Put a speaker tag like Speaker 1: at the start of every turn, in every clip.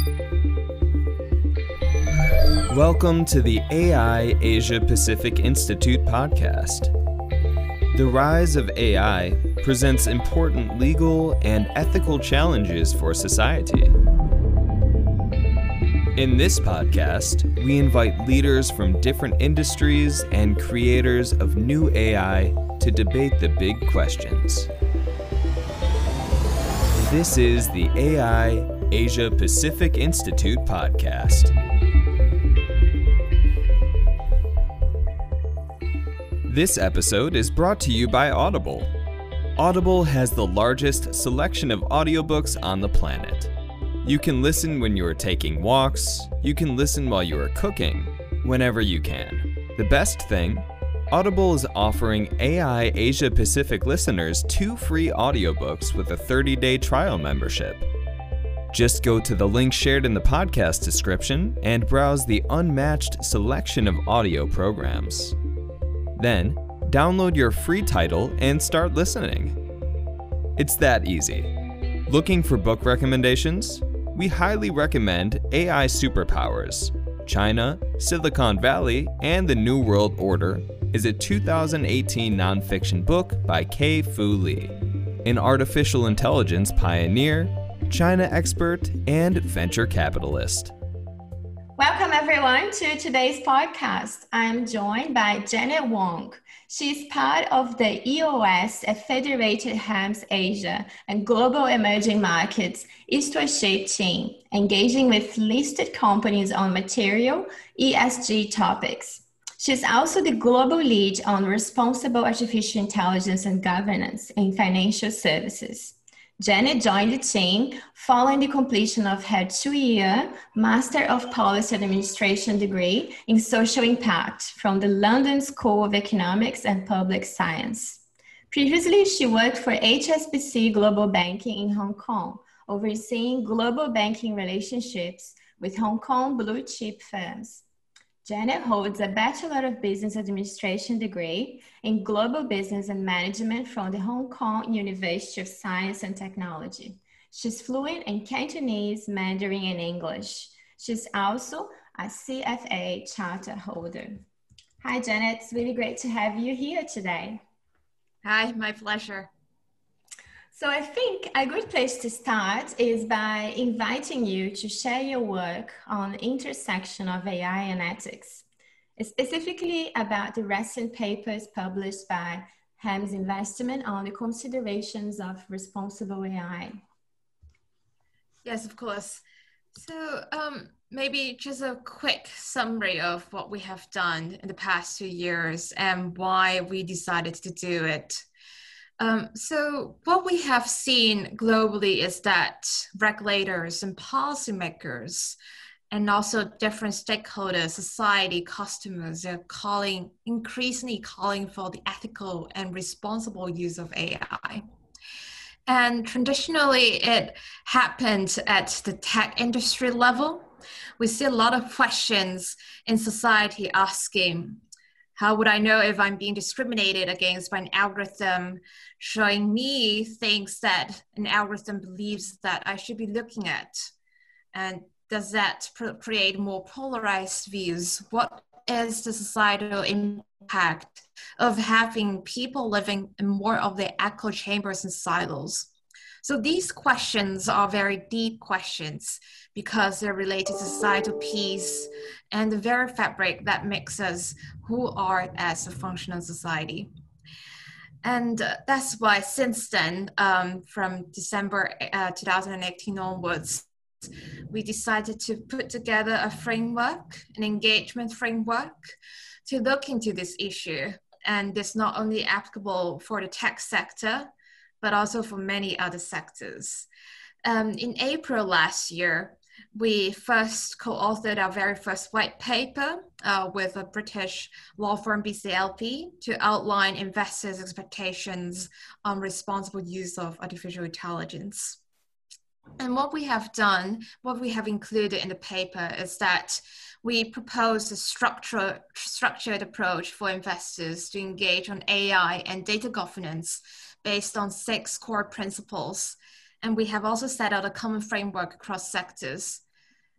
Speaker 1: Welcome to the AI Asia Pacific Institute podcast. The rise of AI presents important legal and ethical challenges for society. In this podcast, we invite leaders from different industries and creators of new AI to debate the big questions. This is the AI Asia Pacific Institute podcast. This episode is brought to you by Audible. Audible has the largest selection of audiobooks on the planet. You can listen when you are taking walks, you can listen while you are cooking, whenever you can. The best thing, Audible is offering AI Asia Pacific listeners 2 free audiobooks with a 30-day trial membership. Just go to the link shared in the podcast description and browse the unmatched selection of audio programs. Then, download your free title and start listening. It's that easy. Looking for book recommendations? We highly recommend AI Superpowers. China, Silicon Valley, and the New World Order is a 2018 nonfiction book by Kei-Fu Lee, an artificial intelligence pioneer, China expert, and venture capitalist.
Speaker 2: Welcome everyone to today's podcast. I'm joined by Janet Wong. She's part of the EOS at Federated Hemp Asia and Global Emerging Markets Eastward-Shaped team, engaging with listed companies on material ESG topics. She's also the global lead on responsible artificial intelligence and governance in financial services. Janet joined the team following the completion of her 2-year Master of Policy Administration degree in Social Impact from the London School of Economics and Public Science. Previously, she worked for HSBC Global Banking in Hong Kong, overseeing global banking relationships with Hong Kong blue-chip firms. Janet holds a Bachelor of Business Administration degree in Global Business and Management from the Hong Kong University of Science and Technology. She's fluent in Cantonese, Mandarin, and English. She's also a CFA charter holder. Hi, Janet. It's really great to have you here today.
Speaker 3: Hi, my pleasure.
Speaker 2: So I think a good place to start is by inviting you to share your work on the intersection of AI and ethics, specifically about the recent papers published by Hemp Investment on the considerations of responsible AI.
Speaker 3: Yes, of course. So maybe just a quick summary of what we have done in the past 2 years and why we decided to do it. So what we have seen globally is that regulators and policymakers and also different stakeholders, society, customers are increasingly calling for the ethical and responsible use of AI. And traditionally, it happened at the tech industry level. We see a lot of questions in society asking, how would I know if I'm being discriminated against by an algorithm showing me things that an algorithm believes that I should be looking at? And does that create more polarized views? What is the societal impact of having people living in more of the echo chambers and silos? So these questions are very deep questions because they're related to societal peace and the very fabric that makes us who are as a functional society. And that's why since then, from December 2018 onwards, we decided to put together a framework, an engagement framework to look into this issue. And it's not only applicable for the tech sector, but also for many other sectors. In April last year, we first co-authored our very first white paper with a British law firm, BCLP, to outline investors' expectations on responsible use of artificial intelligence. And what we have done, what we have included in the paper is that we propose a structured approach for investors to engage on AI and data governance based on 6 core principles. And we have also set out a common framework across sectors.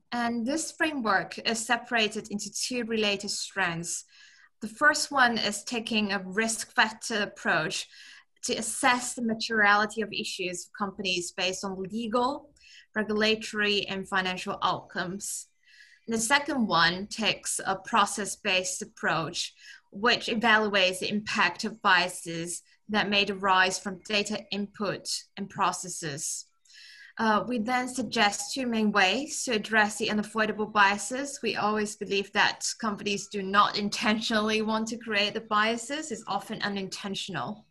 Speaker 3: And this framework is separated into two related strands. The first one is taking a risk factor approach to assess the materiality of issues for companies based on legal, regulatory, and financial outcomes. And the second one takes a process-based approach, which evaluates the impact of biases that may arise from data input and processes. We then suggest two main ways to address the unavoidable biases. We always believe that companies do not intentionally want to create the biases. It's often unintentional.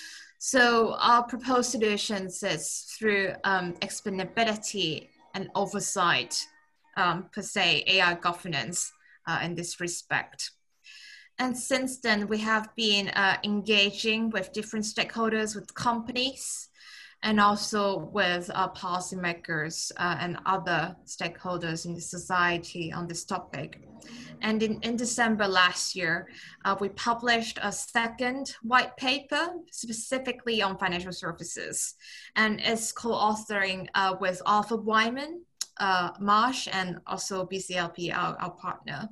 Speaker 3: So our proposed solutions is through explainability and oversight, per se, AI governance in this respect. And since then, we have been engaging with different stakeholders, with companies, and also with policymakers and other stakeholders in the society on this topic. And in December last year, we published a second white paper specifically on financial services, and it's co-authoring with Arthur Wyman, Marsh, and also BCLP, our partner.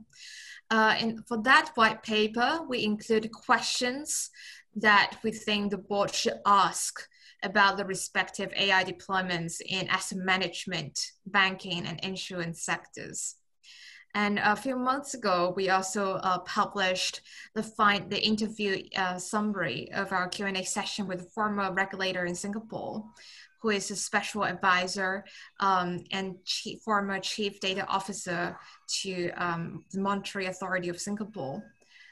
Speaker 3: And for that white paper, we include questions that we think the board should ask about the respective AI deployments in asset management, banking, and insurance sectors. And a few months ago, we also published the interview summary of our Q&A session with a former regulator in Singapore, who is a special advisor and former chief data officer to the Monetary Authority of Singapore.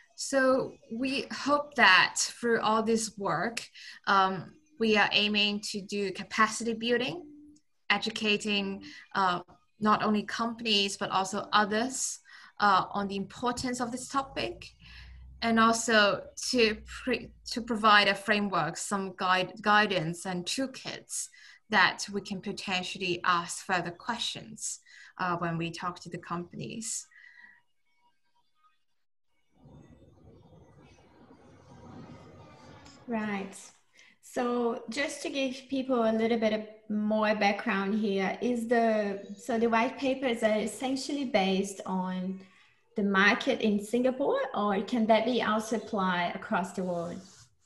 Speaker 3: So we hope that through all this work, we are aiming to do capacity building, educating not only companies, but also others on the importance of this topic, and also to provide a framework, some guidance and toolkits that we can potentially ask further questions when we talk to the companies.
Speaker 2: Right. So just to give people a little bit more background here, so the white papers are essentially based on the market in Singapore, or can that be also applied across the world?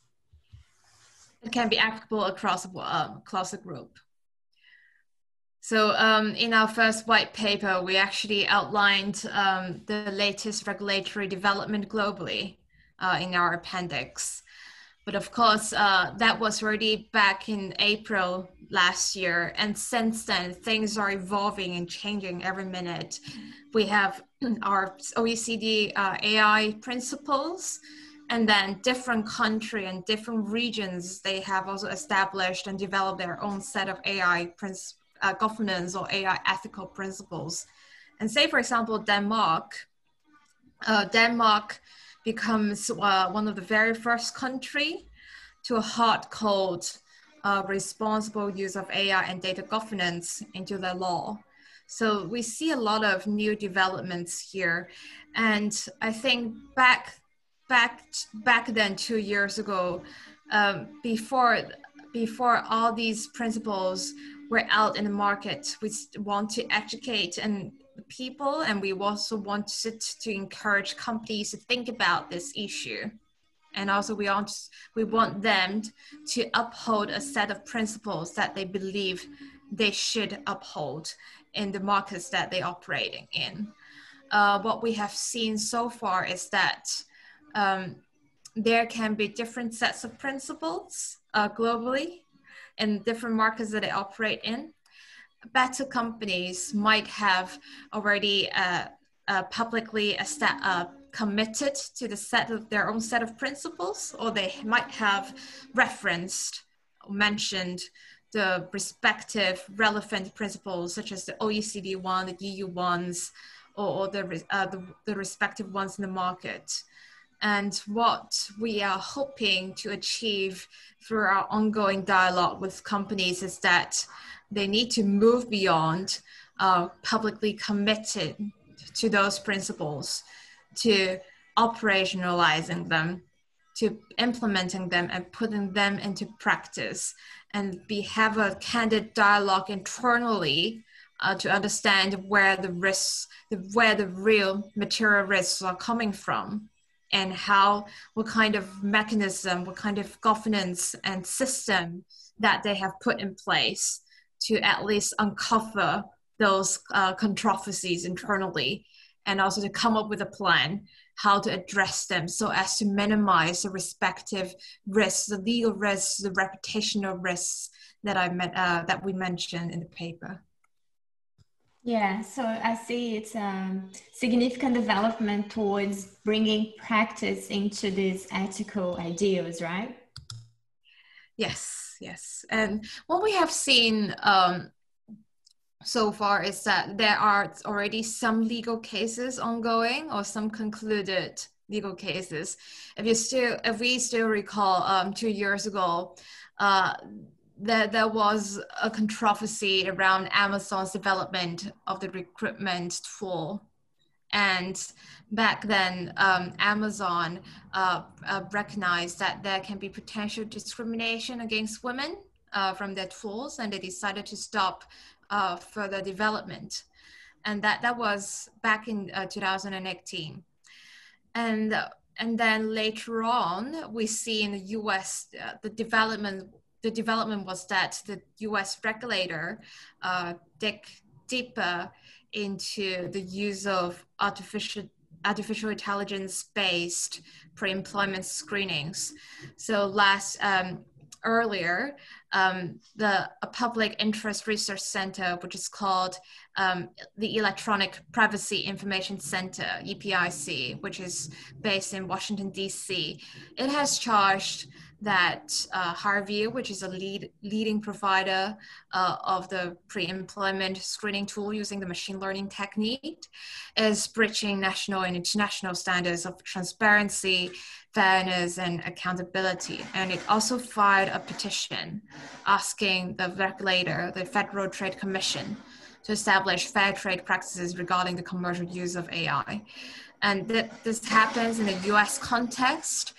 Speaker 3: It can be applicable across the group. So in our first white paper, we actually outlined the latest regulatory development globally in our appendix. But of course, that was already back in April last year. And since then, things are evolving and changing every minute. We have our OECD AI principles, and then different countries and different regions, they have also established and developed their own set of AI governance or AI ethical principles. And say, for example, Denmark becomes one of the very first country to hard code responsible use of AI and data governance into their law. So we see a lot of new developments here. And I think back then, 2 years ago, before all these principles were out in the market, we want to educate people, and we also wanted to encourage companies to think about this issue. And also we want them to uphold a set of principles that they believe they should uphold in the markets that they're operating in. What we have seen so far is that there can be different sets of principles globally in different markets that they operate in. Better companies might have already publicly committed to their own set of principles, or they might have referenced or mentioned the respective relevant principles, such as the OECD one, the EU ones, or the respective ones in the market. And what we are hoping to achieve through our ongoing dialogue with companies is that they need to move beyond publicly committed to those principles, to operationalizing them, to implementing them and putting them into practice, and have a candid dialogue internally to understand where the risks, where the real material risks are coming from, and what kind of mechanism, what kind of governance and system that they have put in place to at least uncover those controversies internally, and also to come up with a plan how to address them so as to minimize the respective risks, the legal risks, the reputational risks that we mentioned in the paper.
Speaker 2: Yeah, so I see it's a significant development towards bringing practice into these ethical ideals, right?
Speaker 3: Yes, yes. And what we have seen so far is that there are already some legal cases ongoing or some concluded legal cases. If we still recall 2 years ago, there was a controversy around Amazon's development of the recruitment tool. And back then, Amazon recognized that there can be potential discrimination against women from their tools, and they decided to stop further development. And that was back in 2018. And then later on, we see in the US, the development was that the US regulator dig deeper into the use of artificial intelligence-based pre-employment screenings. So earlier, a public interest research center, which is called the Electronic Privacy Information Center, EPIC, which is based in Washington, D.C., it has charged that HireVue, which is a leading provider of the pre-employment screening tool using the machine learning technique, is breaching national and international standards of transparency, fairness, and accountability. And it also filed a petition asking the regulator, the Federal Trade Commission, to establish fair trade practices regarding the commercial use of AI. And this happens in the US context.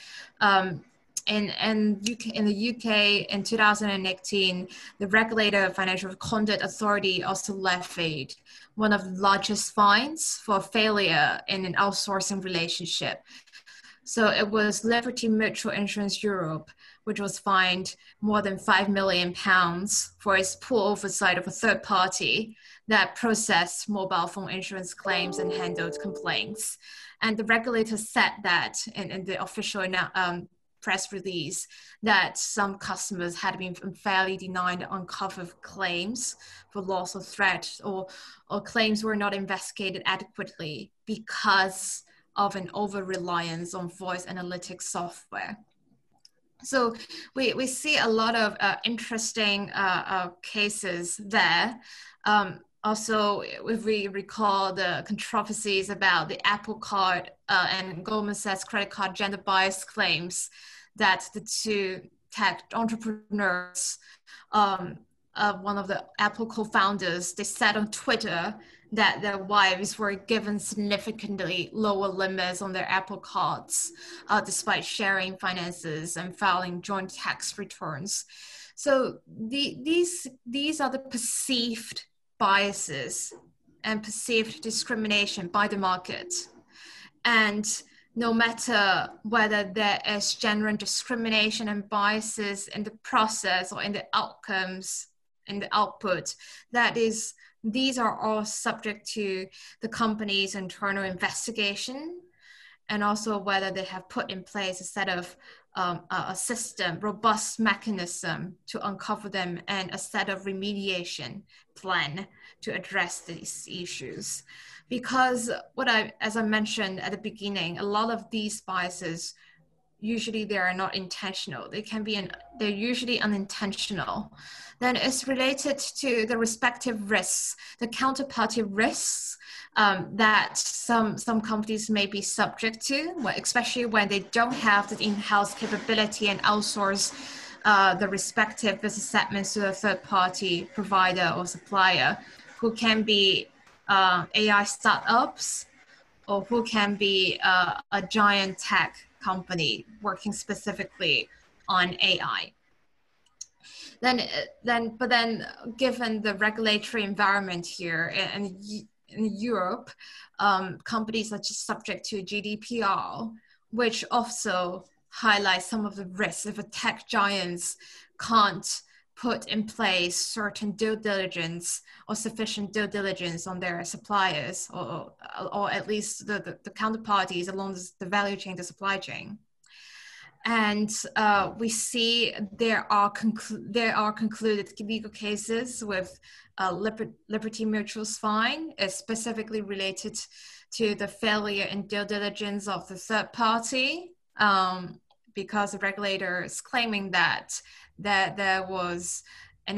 Speaker 3: In the UK in 2018, the regulator Financial Conduct Authority also levied one of the largest fines for failure in an outsourcing relationship. So it was Liberty Mutual Insurance Europe, which was fined more than £5 million for its poor oversight of a third party that processed mobile phone insurance claims and handled complaints. And the regulator said that in the official press release that some customers had been unfairly denied uncovered claims for loss or threat, or claims were not investigated adequately because of an over-reliance on voice analytics software. So we see a lot of interesting cases there. Also, if we recall the controversies about the Apple Card and Goldman Sachs credit card gender bias claims that the two tech entrepreneurs, one of the Apple co-founders, they said on Twitter that their wives were given significantly lower limits on their Apple cards, despite sharing finances and filing joint tax returns. So these are the perceived biases and perceived discrimination by the market. And no matter whether there is genuine discrimination and biases in the process or in the outcomes, in the output, these are all subject to the company's internal investigation, and also whether they have put in place a set of a system, robust mechanism to uncover them, and a set of remediation plan to address these issues. Because as I mentioned at the beginning, a lot of these biases, usually they are not intentional. They're usually unintentional. Then it's related to the respective risks, the counterparty risks that some companies may be subject to, especially when they don't have the in-house capability and outsource the respective business segments to a third-party provider or supplier, who can be AI startups, or who can be a giant tech company working specifically on AI. Then, given the regulatory environment here in Europe, companies are just subject to GDPR, which also highlights some of the risks if a tech giants can't put in place certain due diligence or sufficient due diligence on their suppliers, or at least the counterparties along the value chain, the supply chain. And we see there are concluded legal cases with Liberty Mutual's fine, specifically related to the failure in due diligence of the third party, because the regulator is claiming that there was an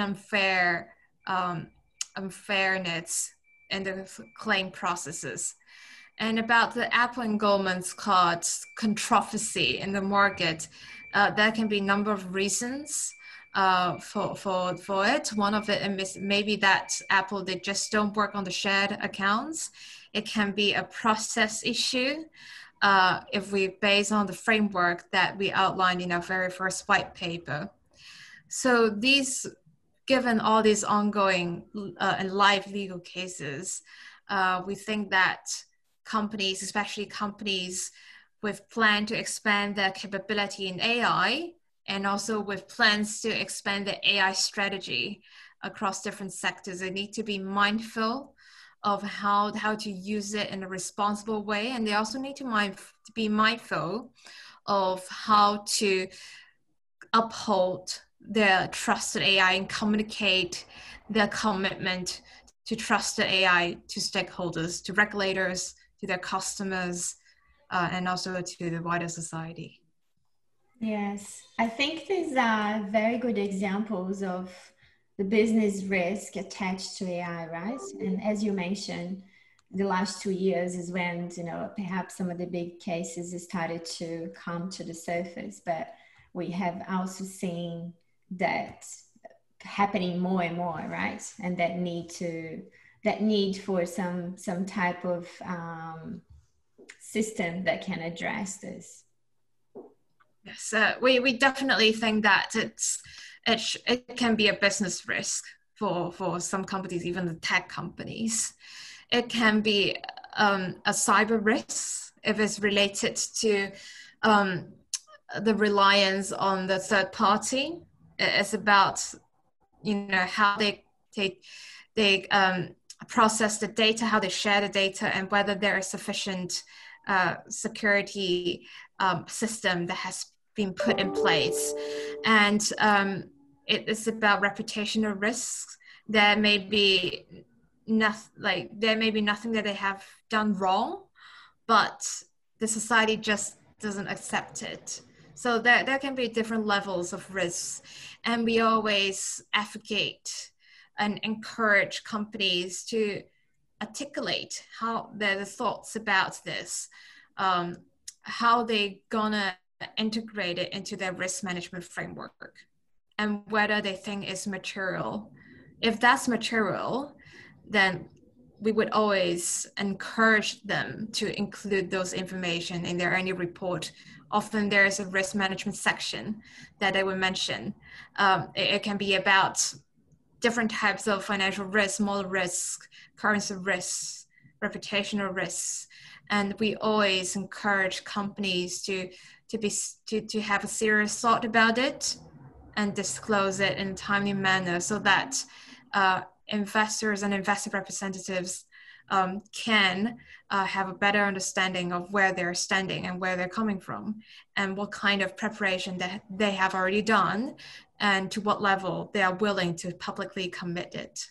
Speaker 3: unfairness in the claim processes. And about the Apple and Goldman's cards controversy in the market, there can be a number of reasons for it. One of it is maybe that Apple, they just don't work on the shared accounts. It can be a process issue if we base on the framework that we outlined in our very first white paper. So given all these ongoing and live legal cases, we think that companies, especially companies with plan to expand their capability in AI, and also with plans to expand the AI strategy across different sectors, they need to be mindful of how to use it in a responsible way. And they also need to be mindful of how to uphold their trusted AI and communicate their commitment to trusted AI to stakeholders, to regulators, to their customers, and also to the wider society.
Speaker 2: Yes, I think these are very good examples of the business risk attached to AI, right? And as you mentioned, the last 2 years is when, perhaps some of the big cases started to come to the surface, but we have also seen that happening more and more, right? And that need for some type of system that can address this.
Speaker 3: Yes, we definitely think that it can be a business risk for some companies, even the tech companies. It can be a cyber risk if it's related to the reliance on the third party. It's about how they process the data, how they share the data, and whether there is sufficient security system that has been put in place. And it is about reputational risks. There may be nothing that they have done wrong, but the society just doesn't accept it. So there can be different levels of risks, and we always advocate and encourage companies to articulate how their thoughts about this, how they gonna integrate it into their risk management framework, and whether they think it's material. If that's material, then we would always encourage them to include those information in their annual report. Often there is a risk management section that they will mention. It can be about different types of financial risk, model risk, currency risks, reputational risks. And we always encourage companies to have a serious thought about it and disclose it in a timely manner, so that investors and investor representatives can have a better understanding of where they're standing and where they're coming from, and what kind of preparation that they have already done, and to what level they are willing to publicly commit it.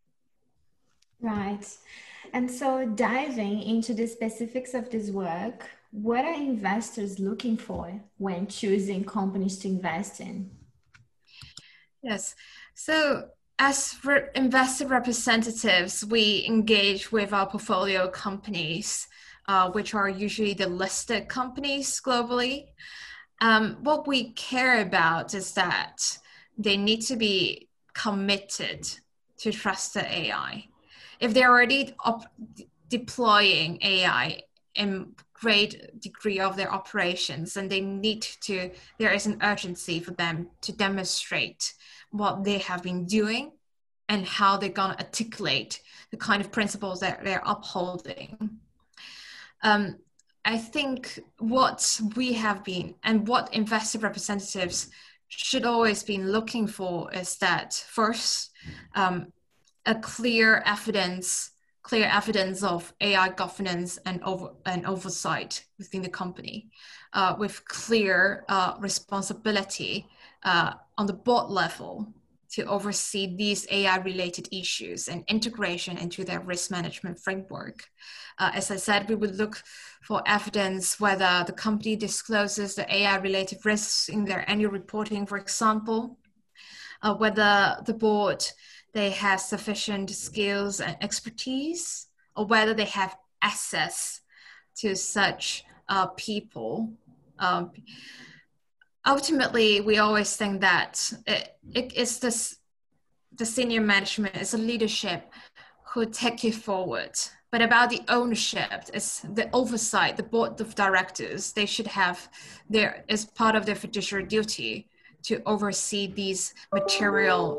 Speaker 2: Right. And so diving into the specifics of this work, what are investors looking for when choosing companies to invest in?
Speaker 3: Yes. So as investor representatives, we engage with our portfolio companies, which are usually the listed companies globally. What we care about is that they need to be committed to trusted AI. If they're already deploying AI in great degree of their operations, and there is an urgency for them to demonstrate what they have been doing and how they're going to articulate the kind of principles that they're upholding. I think what we have been and what investor representatives should always be looking for is that first, a clear evidence of AI governance and oversight within the company, with clear responsibility on the board level to oversee these AI-related issues and integration into their risk management framework. As I said, we would look for evidence whether the company discloses the AI-related risks in their annual reporting, for example, whether the board, they have sufficient skills and expertise, or whether they have access to such people. Ultimately, we always think that it is the senior management, it's a leadership who take it forward. But about the ownership, it's the oversight, the board of directors, they should have as part of their fiduciary duty to oversee these material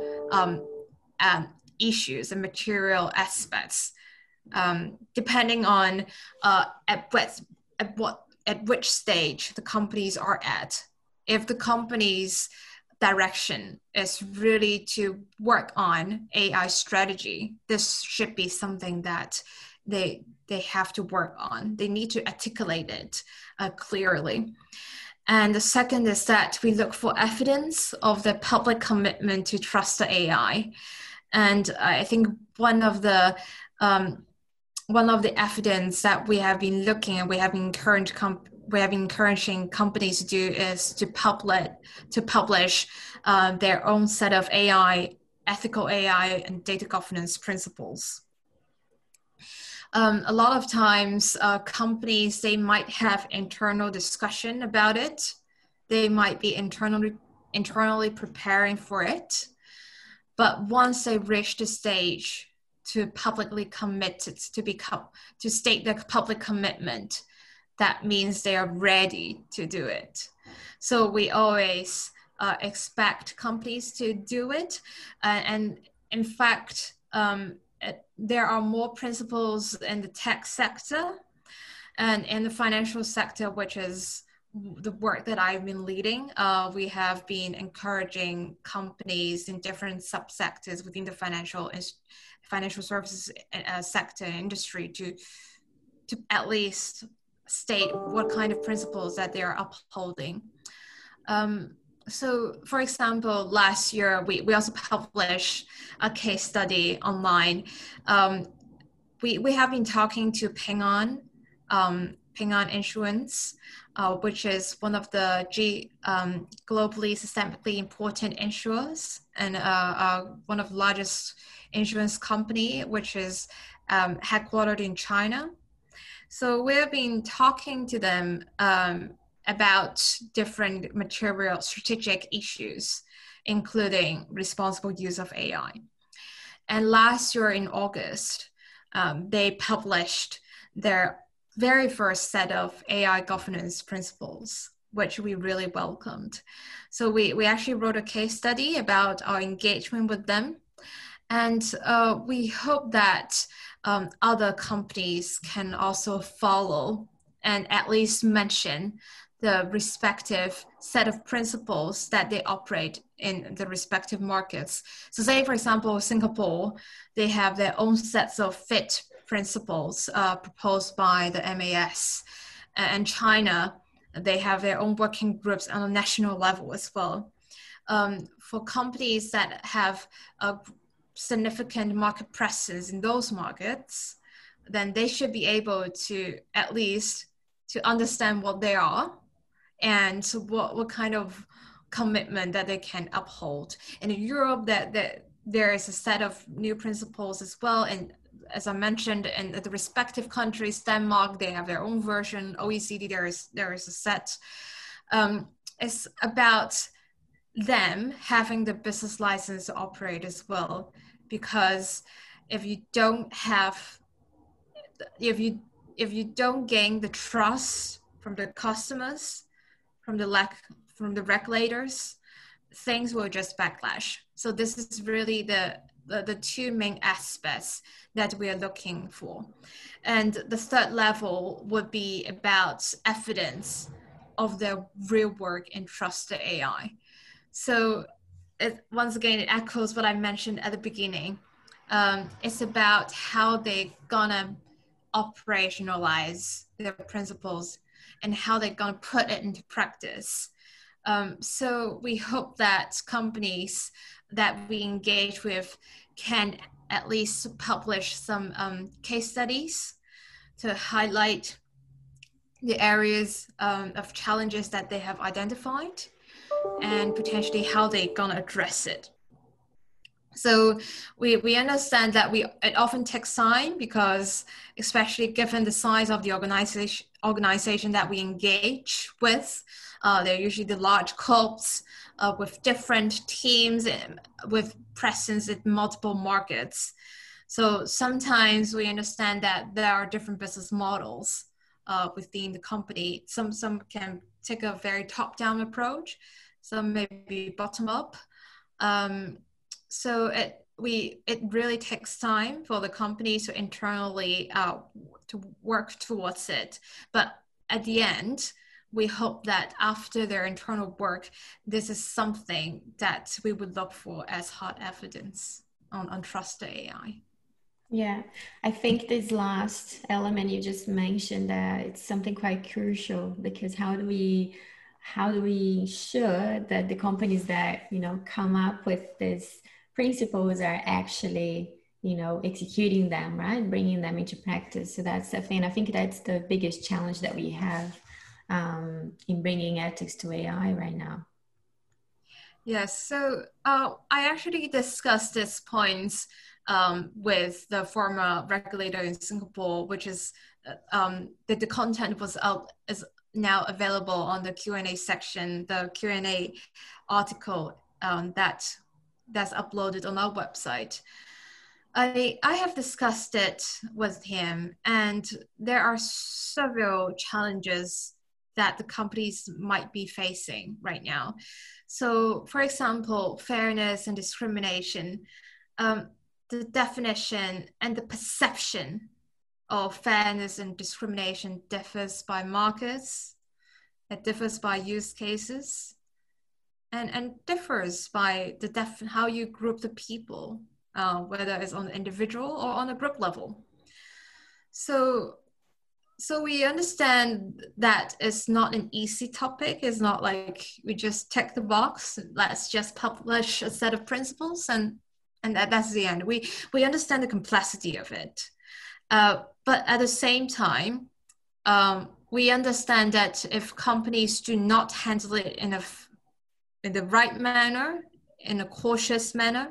Speaker 3: issues and material aspects, depending on at which stage the companies are at. If the company's direction is really to work on AI strategy, this should be something that they have to work on. They need to articulate it clearly. And the second is that we look for evidence of the public commitment to trust the AI. And I think one of the evidence that we have been looking and we have been encouraging companies to do is to publish their own set of ethical AI and data governance principles. A lot of times companies, they might have internal discussion about it. They might be internally preparing for it. But once they reach the stage to publicly commit to state their public commitment, that means they are ready to do it. So we always expect companies to do it. And in fact, there are more principles in the tech sector and in the financial sector, which is the work that I've been leading. We have been encouraging companies in different subsectors within the financial services sector industry to at least state what kind of principles that they are upholding. So for example, last year, we also published a case study online. We have been talking to Ping An Insurance, which is one of the globally systemically important insurers and one of the largest insurance company, which is headquartered in China. So we've been talking to them about different material strategic issues, including responsible use of AI. And last year in August, they published their very first set of AI governance principles, which we really welcomed. So we actually wrote a case study about our engagement with them. And we hope that other companies can also follow and at least mention the respective set of principles that they operate in the respective markets. So say, for example, Singapore, they have their own sets of FIT principles proposed by the MAS. And China, they have their own working groups on a national level as well. For companies that have a significant market presence in those markets, then they should be able to at least to understand what they are and what kind of commitment that they can uphold. And in Europe, that there is a set of new principles as well. And as I mentioned, in the respective countries, Denmark, they have their own version. OECD, there is a set. It's about them having the business license to operate as well. Because if you if you don't gain the trust from the customers, from the regulators, things will just backlash. So this is really the two main aspects that we are looking for. And the third level would be about evidence of their real work in trusted AI. So once again, it echoes what I mentioned at the beginning. It's about how they're gonna operationalize their principles and how they're gonna put it into practice. So we hope that companies that we engage with can at least publish some case studies to highlight the areas of challenges that they have identified and potentially how they're gonna address it. So we understand that it often takes time because, especially given the size of the organization that we engage with, they're usually the large corps with different teams with presence in multiple markets. So sometimes we understand that there are different business models within the company. Some can take a very top-down approach, some maybe bottom-up. So it really takes time for the company to internally to work towards it. But at the end, we hope that after their internal work, this is something that we would look for as hard evidence on trusted AI.
Speaker 2: Yeah, I think this last element you just mentioned, that it's something quite crucial, because how do we ensure that the companies that, come up with these principles are actually, executing them, right? Bringing them into practice. So that's the thing. I think that's the biggest challenge that we have in bringing ethics to AI right now.
Speaker 3: Yes, so I actually discussed this points with the former regulator in Singapore, which is that the content is now available on the Q&A section, the Q&A article that's uploaded on our website. I have discussed it with him, and there are several challenges that the companies might be facing right now. So, for example, fairness and discrimination, the definition and the perception of fairness and discrimination differs by markets, it differs by use cases, and differs by how you group the people, whether it's on an individual or on a group level. So we understand that it's not an easy topic. It's not like we just check the box, let's just publish a set of principles and that's the end. We understand the complexity of it. But at the same time, we understand that if companies do not handle it in the right manner, in a cautious manner,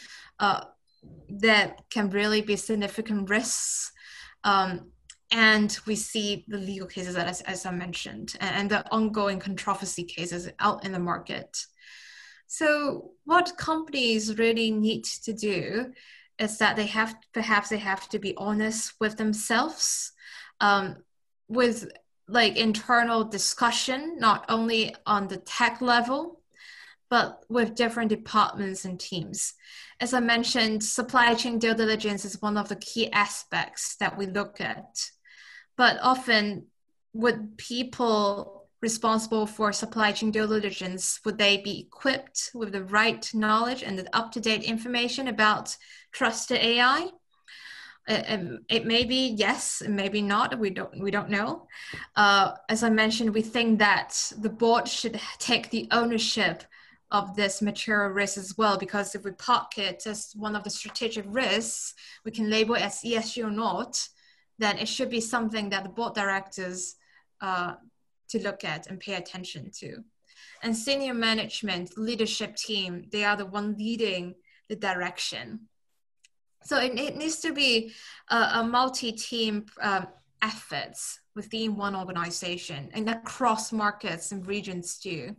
Speaker 3: there can really be significant risks. And we see the legal cases, as I mentioned, and the ongoing controversy cases out in the market. So what companies really need to do is that they have to be honest with themselves, with like internal discussion, not only on the tech level, but with different departments and teams. As I mentioned, supply chain due diligence is one of the key aspects that we look at. But often, would people responsible for supply chain due diligence, would they be equipped with the right knowledge and the up-to-date information about trusted AI? It may be yes, it may be not. We don't know. As I mentioned, we think that the board should take the ownership of this material risk as well, because if we park it as one of the strategic risks, we can label it as ESG or not, then it should be something that the board directors to look at and pay attention to. And senior management, leadership team, they are the one leading the direction. So it needs to be a multi-team efforts within one organization and across markets and regions too.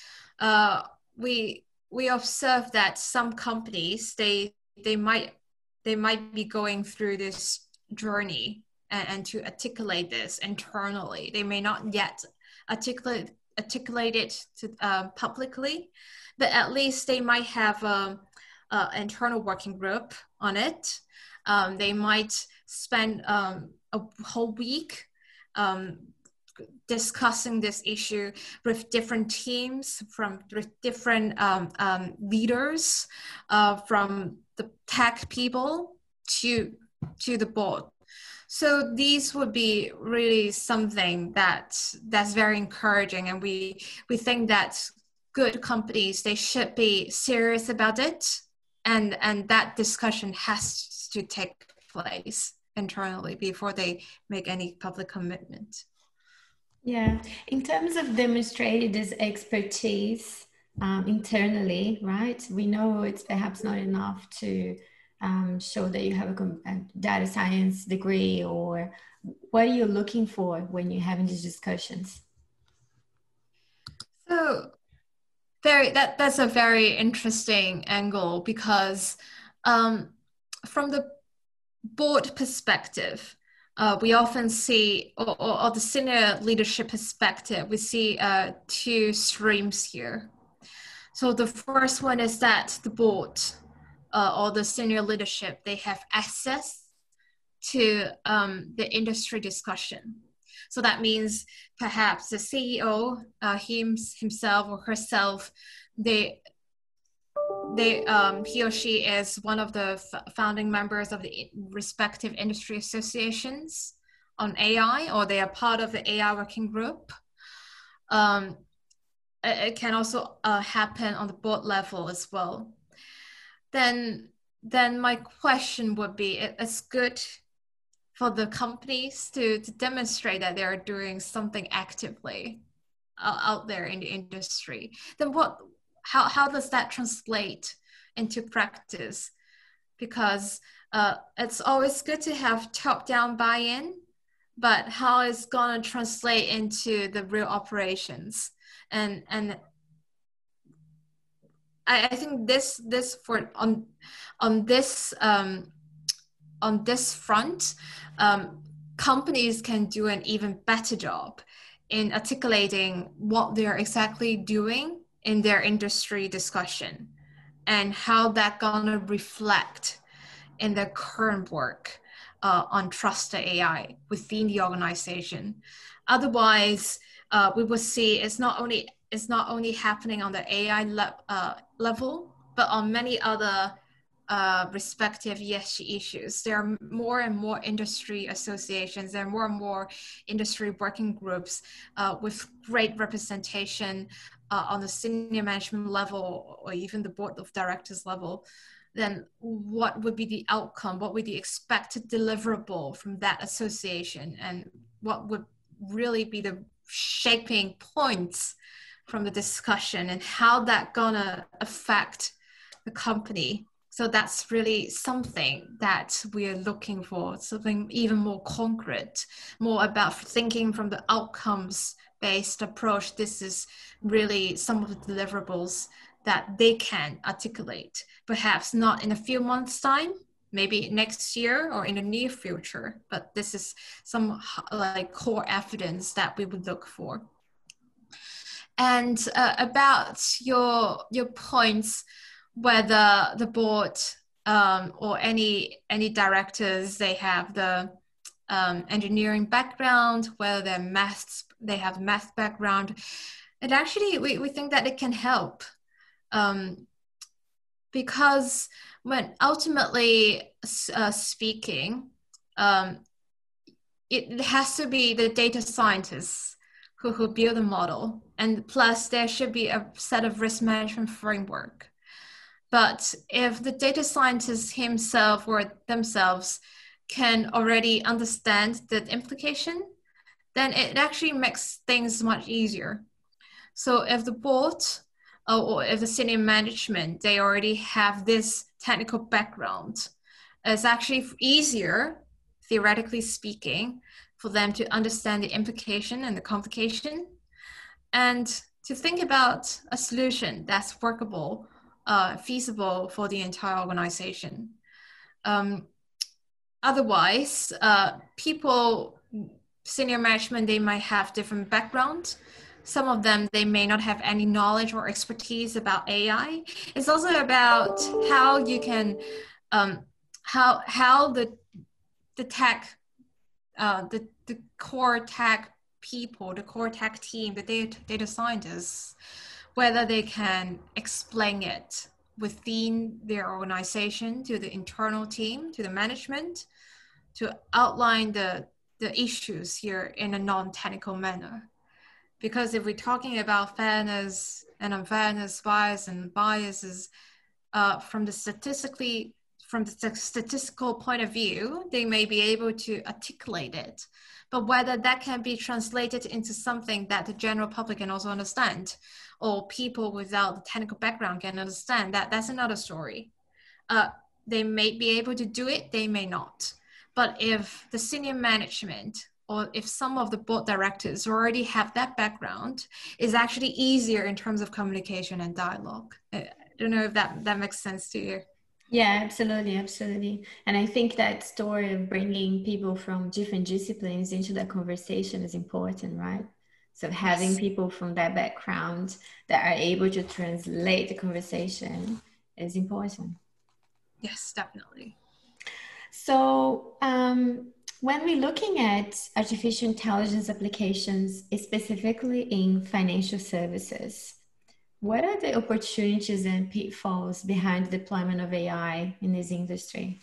Speaker 3: We observe that some companies, they might be going through this journey and to articulate this internally. They may not yet articulate it to, publicly, but at least they might have an internal working group on it. They might spend a whole week discussing this issue with different teams, with different leaders, from the tech people to the board. So these would be really something that's very encouraging, and we think that good companies, they should be serious about it, and that discussion has to take place internally before they make any public commitment.
Speaker 2: Yeah, in terms of demonstrating this expertise internally, right? We know it's perhaps not enough to show that you have a data science degree, or what are you looking for when you're having these discussions?
Speaker 3: So that's a very interesting angle, because from the board perspective, we often see, or the senior leadership perspective, we see two streams here. So the first one is that the board or the senior leadership, they have access to the industry discussion. So that means perhaps the CEO, himself or herself, he or she is one of the founding members of the respective industry associations on AI, or they are part of the AI working group. It can also happen on the board level as well. Then my question would be, it's good for the companies to demonstrate that they're doing something actively out there in the industry. Then how does that translate into practice? Because it's always good to have top-down buy-in, but how it's gonna translate into the real operations? And I think on this front, companies can do an even better job in articulating what they're exactly doing in their industry discussion, and how that gonna reflect in their current work on trusted AI within the organization. Otherwise, we will see it's not only happening on the AI level, but on many other respective ESG issues. There are more and more industry associations, there are more and more industry working groups with great representation on the senior management level, or even the board of directors level. Then what would be the outcome? What would be the expected deliverable from that association? And what would really be the shaping points from the discussion, and how that gonna affect the company? So that's really something that we are looking for, something even more concrete, more about thinking from the outcomes-based approach. This is really some of the deliverables that they can articulate, perhaps not in a few months' time, maybe next year or in the near future, but this is some like core evidence that we would look for. And about your points, whether the board or any directors, they have the engineering background, whether they have math background, and actually we think that it can help, because when ultimately speaking, it has to be the data scientists who build the model, and plus there should be a set of risk management framework. But if the data scientist himself or themselves can already understand the implication, then it actually makes things much easier. So if the board or if the senior management, they already have this technical background, it's actually easier, theoretically speaking, for them to understand the implication and the complication, and to think about a solution that's workable, feasible for the entire organization. otherwise, people, senior management, they might have different backgrounds. Some of them, they may not have any knowledge or expertise about AI. It's also about how you can, how the tech, the core tech people, the core tech team, the data scientists, whether they can explain it within their organization to the internal team, to the management, to outline the issues here in a non-technical manner. Because if we're talking about fairness and unfairness, bias and biases, from the statistical point of view, they may be able to articulate it. But whether that can be translated into something that the general public can also understand, or people without the technical background can understand, that's another story. They may be able to do it, they may not. But if the senior management or if some of the board directors already have that background, it's actually easier in terms of communication and dialogue. I don't know if that makes sense to you.
Speaker 2: Yeah, absolutely, absolutely. And I think that story of bringing people from different disciplines into the conversation is important, right? So having
Speaker 3: Yes.
Speaker 2: people from that background that are able to translate the conversation is important.
Speaker 3: Yes, definitely.
Speaker 2: So when we're looking at artificial intelligence applications, specifically in financial services, what are the opportunities and pitfalls behind the deployment of AI in this industry?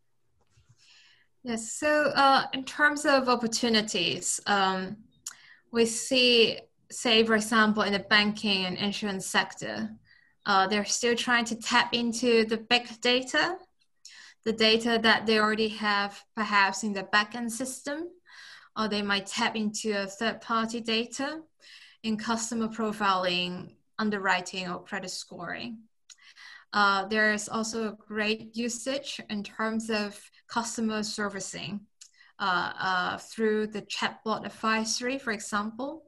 Speaker 3: Yes, so in terms of opportunities, we see, say, for example, in the banking and insurance sector, they're still trying to tap into the big data, the data that they already have perhaps in the backend system, or they might tap into a third-party data in customer profiling, underwriting, or credit scoring. There is also a great usage in terms of customer servicing through the chatbot advisory, for example.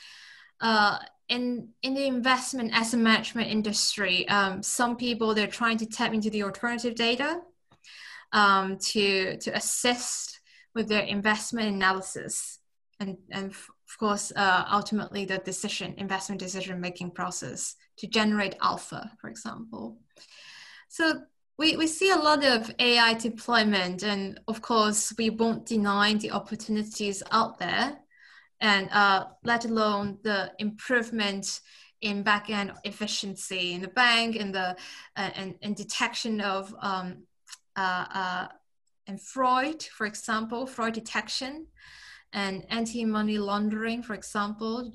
Speaker 3: In the investment asset management industry, some people, they're trying to tap into the alternative data to assist with their investment analysis and of course, ultimately the investment decision-making process to generate alpha, for example. So we see a lot of AI deployment, and of course, we won't deny the opportunities out there, and let alone the improvement in backend efficiency in the bank and the and detection of and fraud, for example, fraud detection and anti-money laundering, for example,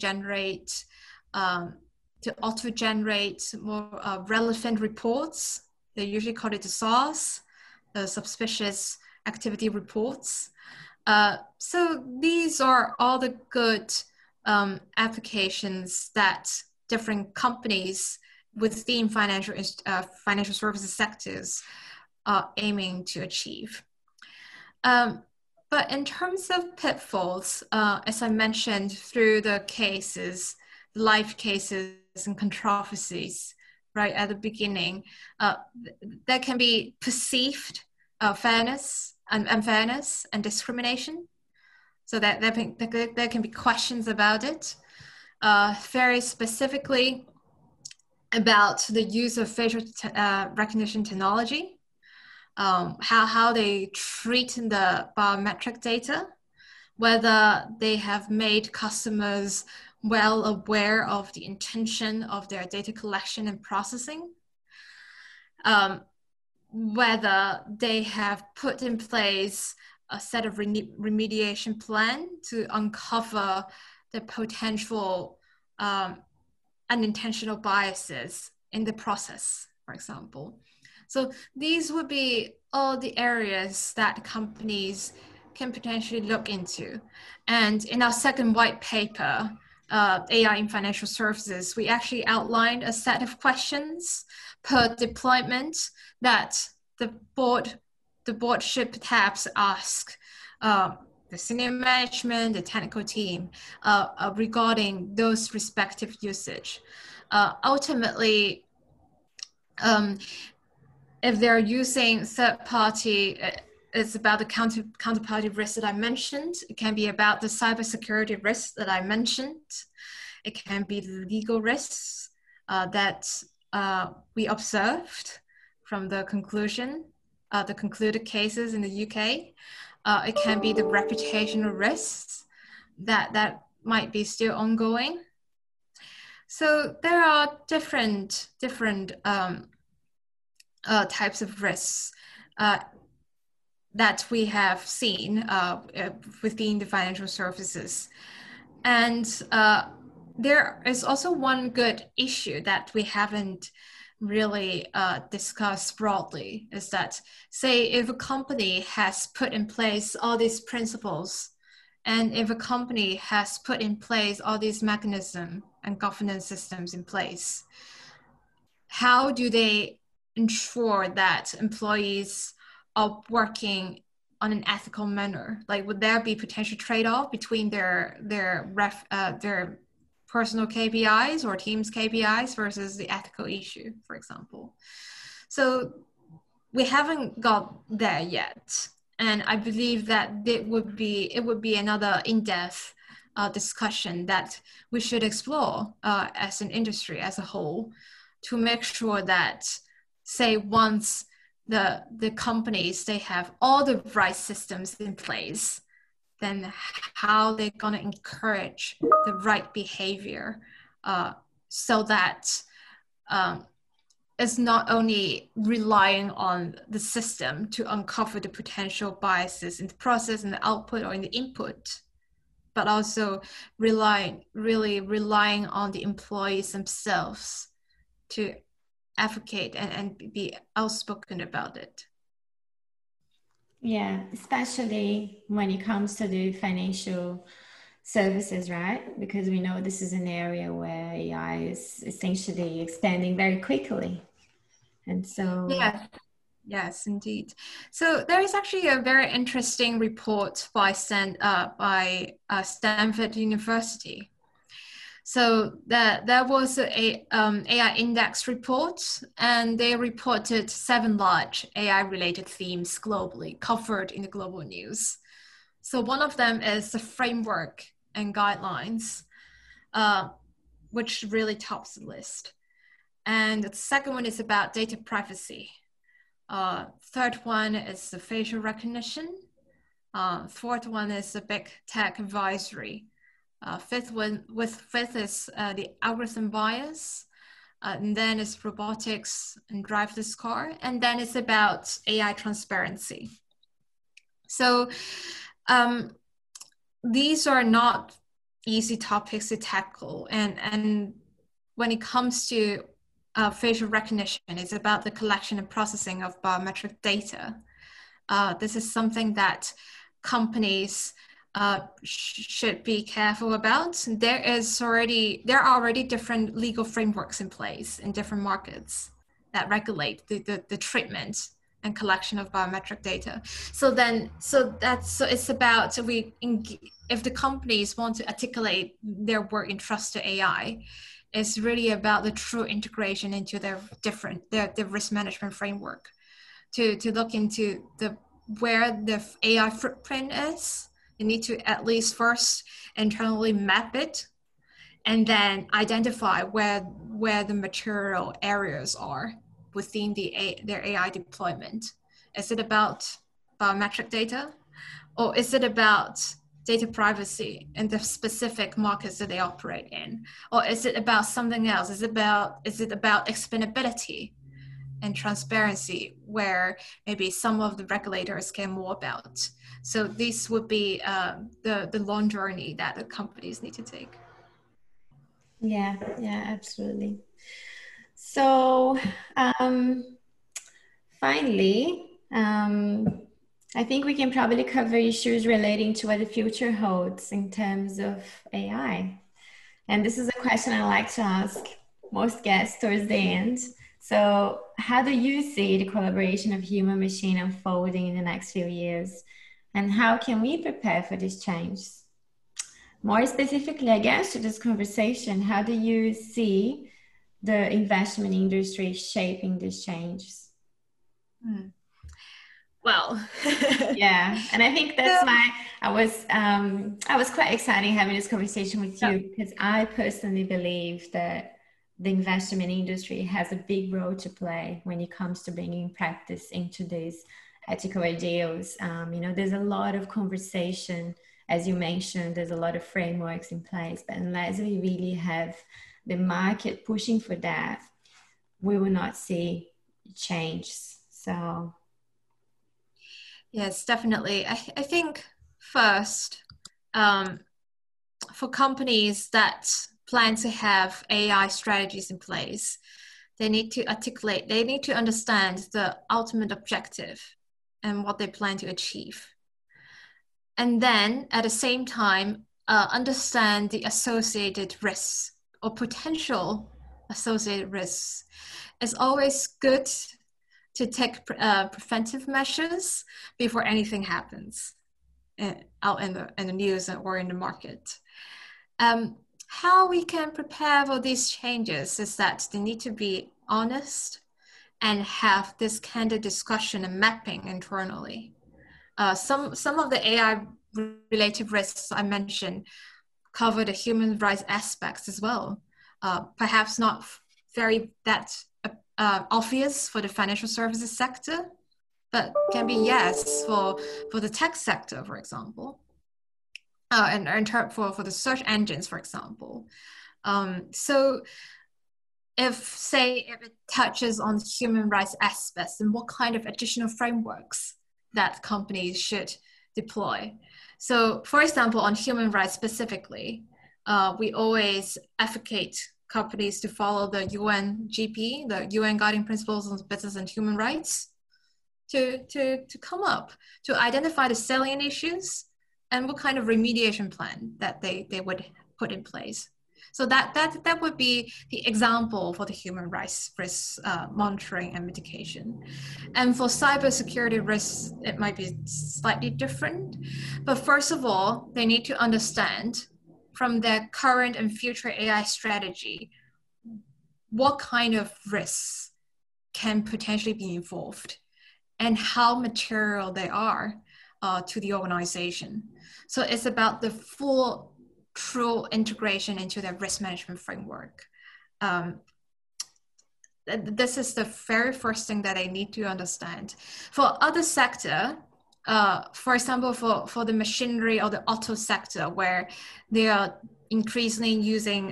Speaker 3: to auto-generate more relevant reports. They usually call it the SARS, the suspicious activity reports. So these are all the good applications that different companies within financial services sectors are aiming to achieve. But in terms of pitfalls, as I mentioned, through the cases, life cases and controversies, right at the beginning, there can be perceived fairness and unfairness and discrimination. So that there can be questions about it. Very specifically about the use of facial recognition technology. How they treat the biometric data, whether they have made customers well aware of the intention of their data collection and processing, whether they have put in place a set of remediation plan to uncover the potential unintentional biases in the process, for example. So these would be all the areas that companies can potentially look into. And in our second white paper, AI in financial services, we actually outlined a set of questions per deployment that the board should perhaps ask the senior management, the technical team regarding those respective usage. Ultimately, if they're using third-party it's about the counterparty risk that I mentioned. It can be about the cybersecurity risk that I mentioned. It can be the legal risks that we observed from the concluded cases in the UK. It can be the reputational risks that might be still ongoing. So there are different types of risks that we have seen within the financial services. And there is also one good issue that we haven't really discussed broadly, is that, say, if a company has put in place all these principles, and if a company has put in place all these mechanisms and governance systems in place, how do they ensure that employees are working on an ethical manner? Like, would there be potential trade-off between their personal KPIs or team's KPIs versus the ethical issue, for example? So we haven't got there yet. And I believe that it would be another in-depth discussion that we should explore as an industry as a whole, to make sure that, say, once the companies, they have all the right systems in place, then how they're going to encourage the right behavior so that it's not only relying on the system to uncover the potential biases in the process, in the output, or in the input, but also relying on the employees themselves to advocate and be outspoken about it.
Speaker 2: Yeah, especially when it comes to the financial services, right? Because we know this is an area where AI is essentially expanding very quickly. And so...
Speaker 3: Yes, indeed. So there is actually a very interesting report by Stanford University. So there was a AI index report, and they reported 7 large AI-related themes globally, covered in the global news. So one of them is the framework and guidelines, which really tops the list. And the second one is about data privacy. Third one is the facial recognition. Fourth one is the big tech advisory. Fifth is the algorithm bias. And then it's robotics and driverless car. And then it's about AI transparency. So these are not easy topics to tackle. And when it comes to facial recognition, it's about the collection and processing of biometric data. This is something that companies should be careful about. There are already different legal frameworks in place in different markets that regulate the treatment and collection of biometric data. So it's about, if the companies want to articulate their work in trust to AI, it's really about the true integration into their risk management framework, to look into where the AI footprint is. You need to at least first internally map it, and then identify where the material areas are within their AI deployment. Is it about biometric data, or is it about data privacy in the specific markets that they operate in? Or is it about something else? Is it about explainability and transparency, where maybe some of the regulators care more about? So this would be the long journey that the companies need to take.
Speaker 2: Yeah, absolutely. So finally, I think we can probably cover issues relating to what the future holds in terms of AI. And this is a question I like to ask most guests towards the end. So how do you see the collaboration of human machine unfolding in the next few years? And how can we prepare for this change? More specifically, I guess, to this conversation, how do you see the investment industry shaping these changes?
Speaker 3: Well,
Speaker 2: Yeah, and I think that's
Speaker 3: so,
Speaker 2: my. I was quite excited having this conversation with
Speaker 3: yeah.
Speaker 2: you because I personally believe that the investment industry has a big role to play when it comes to bringing practice into these ethical ideals. There's a lot of conversation, as you mentioned. There's a lot of frameworks in place, but unless we really have the market pushing for that, we will not see change. So.
Speaker 3: Yes, definitely. I think first, um, for companies that plan to have AI strategies in place, they need to articulate, they need to understand the ultimate objective and what they plan to achieve. And then at the same time, understand the associated risks or potential associated risks. It's always good to take preventive measures before anything happens out in the news or in the market. How we can prepare for these changes is that they need to be honest and have this candid discussion and mapping internally. Some of the AI related risks I mentioned cover the human rights aspects as well. Perhaps not very that obvious for the financial services sector, but can be yes for the tech sector, for example, and for the search engines, for example. So if it touches on human rights aspects, then what kind of additional frameworks that companies should deploy? So, for example, on human rights specifically, we always advocate companies to follow the UNGP, the UN Guiding Principles on Business and Human Rights, to come up, to identify the salient issues and what kind of remediation plan that they would put in place. So that would be the example for the human rights risk monitoring and mitigation. And for cybersecurity risks, it might be slightly different. But first of all, they need to understand from their current and future AI strategy, what kind of risks can potentially be involved and how material they are to the organization. So it's about the full true integration into their risk management framework. This is the very first thing that I need to understand. For other sector, for example, for the machinery or the auto sector, where they are increasingly using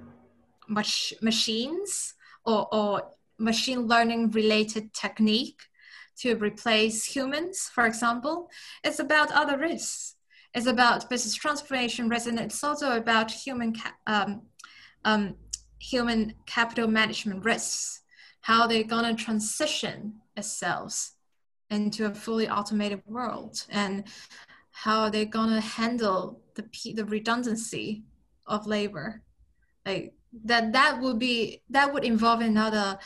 Speaker 3: machines or machine learning related technique to replace humans, for example, it's about other risks. It's about business transformation risk, and it's also about human capital management risks, how they're gonna transition itself into a fully automated world, and how they're gonna handle the redundancy of labor. Like that would involve another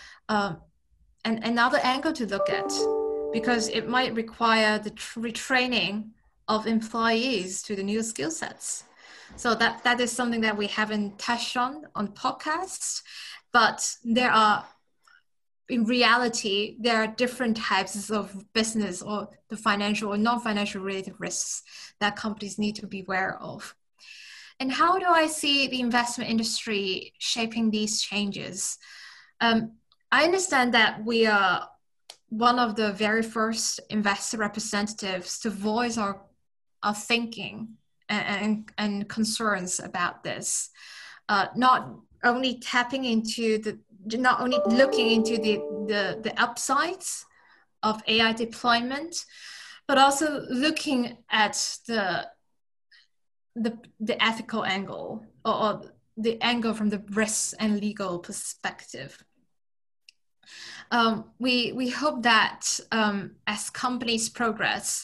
Speaker 3: angle to look at, because it might require the retraining of employees to the new skill sets. So that is something that we haven't touched on podcasts, but in reality, there are different types of business or the financial or non-financial related risks that companies need to be aware of. And how do I see the investment industry shaping these changes? I understand that we are one of the very first investor representatives to voice our thinking and concerns about this. Not only looking into the upsides of AI deployment, but also looking at the ethical angle or the angle from the risk and legal perspective. We hope that as companies progress,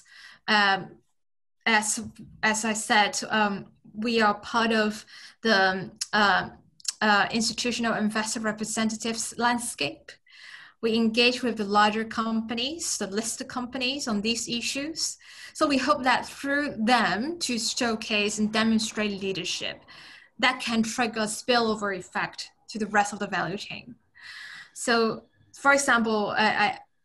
Speaker 3: as I said, we are part of the institutional investor representatives landscape. We engage with the larger companies, the listed companies on these issues. So we hope that through them to showcase and demonstrate leadership that can trigger a spillover effect to the rest of the value chain. So, for example,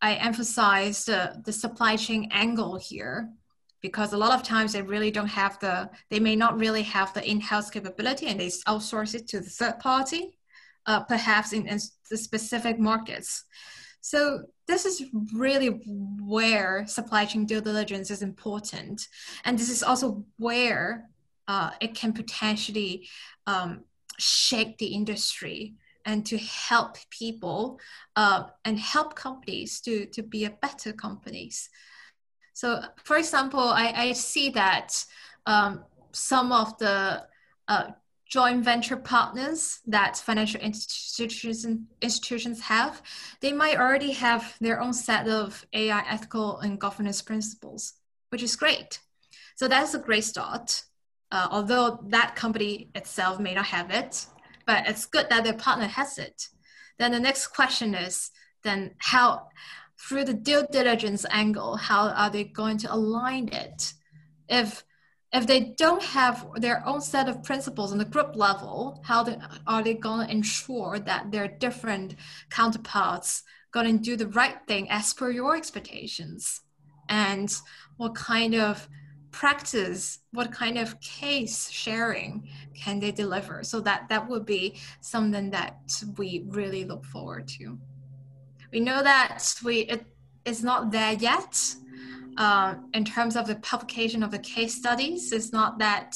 Speaker 3: I emphasize the supply chain angle here, because a lot of times they may not really have the in-house capability, and they outsource it to the third party, perhaps in the specific markets. So this is really where supply chain due diligence is important. And this is also where it can potentially shape the industry and to help people and help companies to be a better companies. So for example, I see that some of the joint venture partners that financial institutions have, they might already have their own set of AI ethical and governance principles, which is great. So that's a great start. Although that company itself may not have it, but it's good that their partner has it. Then the next question is, then how, through the due diligence angle, how are they going to align it? If they don't have their own set of principles on the group level, how are they going to ensure that their different counterparts going to do the right thing as per your expectations? And what kind of practice, what kind of case sharing can they deliver? So that would be something that we really look forward to. We know that it is not there yet. In terms of the publication of the case studies, it's not that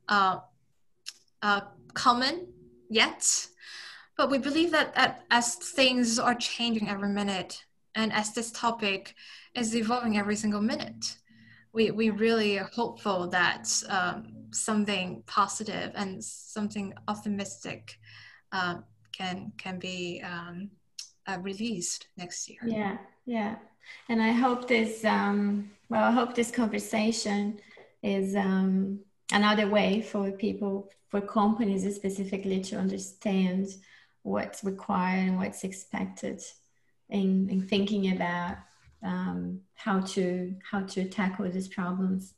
Speaker 3: common yet. But we believe that as things are changing every minute, and as this topic is evolving every single minute, we really are hopeful that something positive and something optimistic can be released next year.
Speaker 2: Yeah. And I hope this, I hope this conversation is another way for people, for companies specifically, to understand what's required and what's expected in thinking about how to tackle these problems.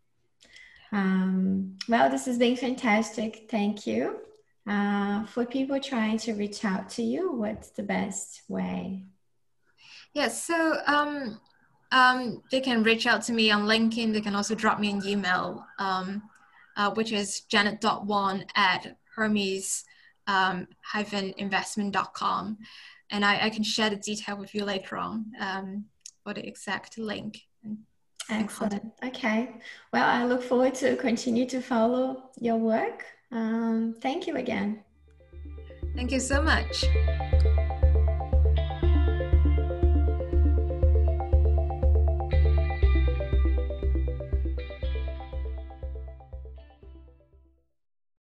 Speaker 2: Well, this has been fantastic. Thank you. For people trying to reach out to you, what's the best way?
Speaker 3: Yes, so they can reach out to me on LinkedIn. They can also drop me an email, which is janet.wong@hermes-investment.com. And I can share the detail with you later on for the exact link.
Speaker 2: Excellent. Okay. Well, I look forward to continue to follow your work. Thank you again.
Speaker 3: Thank you so much.